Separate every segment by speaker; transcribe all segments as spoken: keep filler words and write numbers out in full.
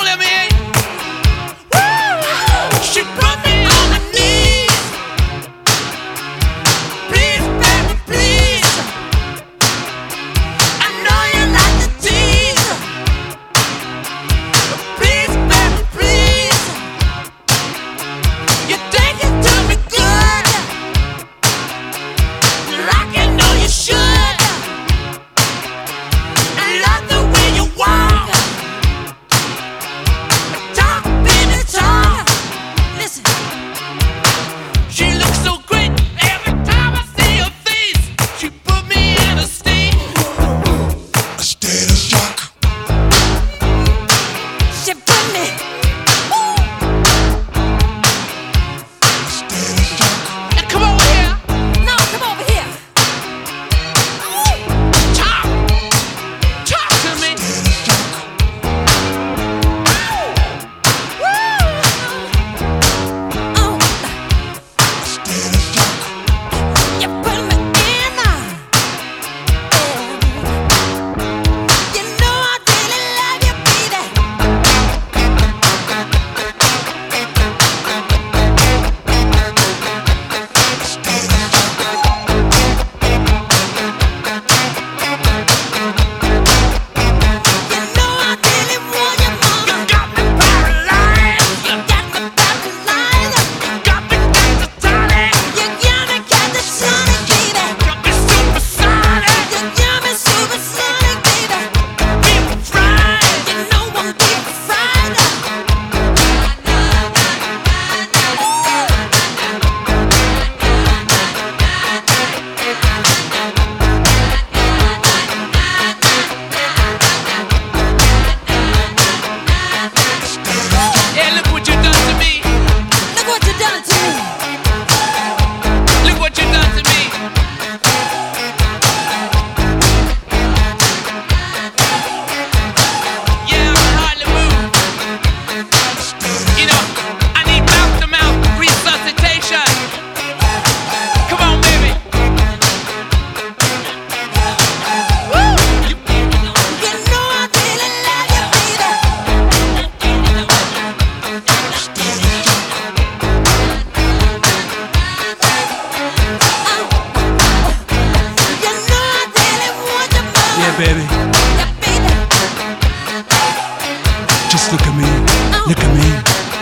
Speaker 1: on, let me hear you. Woo! She put me on my knees. Please, baby, please. I know you like to tease. Please, baby, please. You take it to me good. Like you know you should. I love the way you walk. Talk, baby, talk. Listen. She looks so great every time I see her face. She put me in a state.
Speaker 2: A state of shock.
Speaker 1: She put me.
Speaker 2: A state of shock.
Speaker 1: Now come over here.
Speaker 3: No, come over here.
Speaker 1: Talk. Talk to me.
Speaker 2: State of shock.
Speaker 3: Oh,
Speaker 2: State of shock.
Speaker 3: you put me in. You know I really love you, baby. You know I really want you, mama.
Speaker 1: Got me paralyzed.
Speaker 3: You got me paralyzed.
Speaker 1: Got me catatonic.
Speaker 3: You got me catatonic, baby.
Speaker 1: Got me supersonic.
Speaker 3: You got me supersonic, baby.
Speaker 1: People fried.
Speaker 3: You know I'm deep fried.
Speaker 1: Yeah, look what you done to me.
Speaker 3: Look what you done to me.
Speaker 1: Look what you done to me. Yeah, I can hardly move. You know, I need mouth-to-mouth resuscitation. Come on, baby. Woo! You,
Speaker 3: You know I really love you, baby. You know I really want you, mama.
Speaker 4: Yeah, baby.
Speaker 3: Yeah, baby.
Speaker 4: Just look at me. Look at me.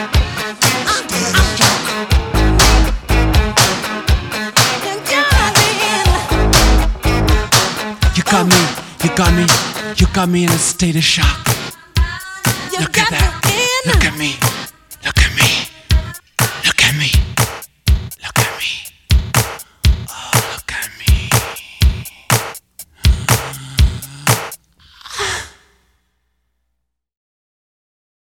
Speaker 4: You got me. You got me. You got me in a state of shock.
Speaker 3: You
Speaker 4: Look
Speaker 3: got
Speaker 4: at that.
Speaker 3: me in.
Speaker 4: Look at me.